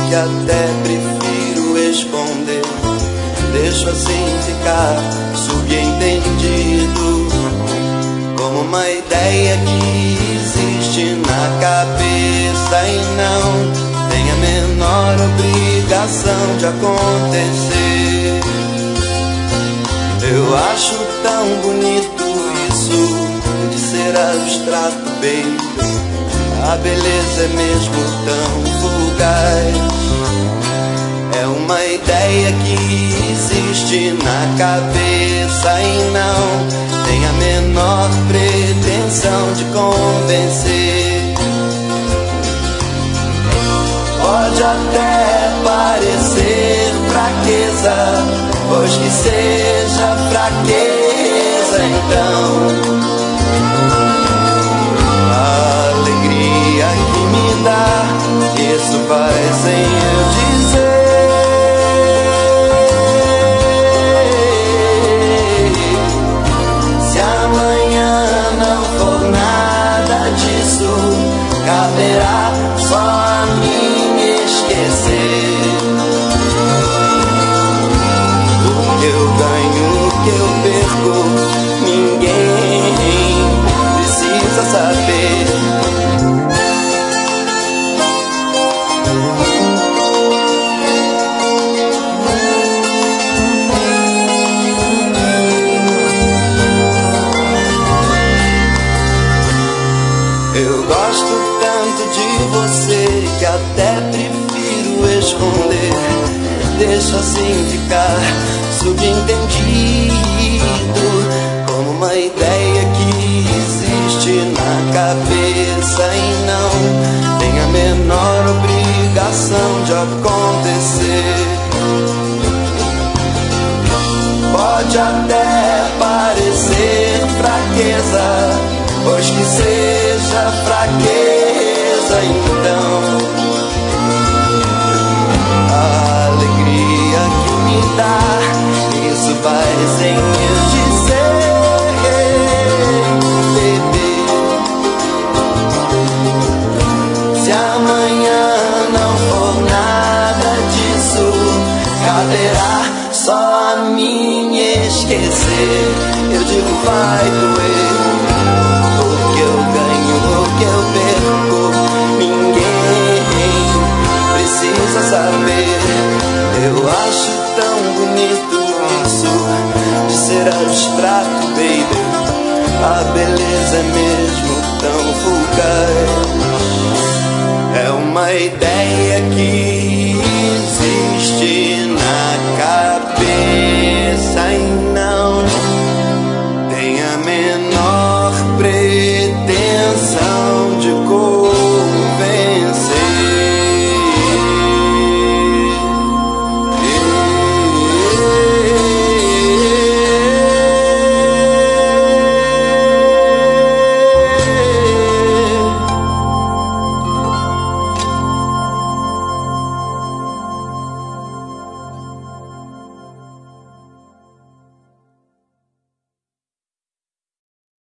que até prefiro esconder. Deixo assim ficar subentendido, como uma ideia que existe na cabeça e não tem a menor obrigação de acontecer. Eu acho tão bonito isso de ser abstrato, baby. A beleza é mesmo tão fugaz. É uma ideia que existe na cabeça e não tem a menor pretensão de convencer. Pode até parecer fraqueza, pois que seja fraqueza então. A alegria que me dá, isso faz sem eu dizer. Se amanhã não for nada disso, caberá só a mim esquecer. O que eu ganho, o que eu perco, ninguém precisa saber. Eu gosto tanto de você que até prefiro esconder. Deixo assim ficar subentendido, como uma ideia que existe na cabeça e não tem a menor obrigação de acontecer. Pode até parecer fraqueza, pois que seja fraqueza então. A alegria que me dá, isso vai sem eu dizer, bebê. Se amanhã não for nada disso, caberá só a mim esquecer. Eu digo vai doer, o que eu ganho, o que eu perco, ninguém precisa saber. Eu acho tão bonito isso de ser abstrato, baby. A beleza é mesmo tão fugaz. É uma ideia que existe na cara.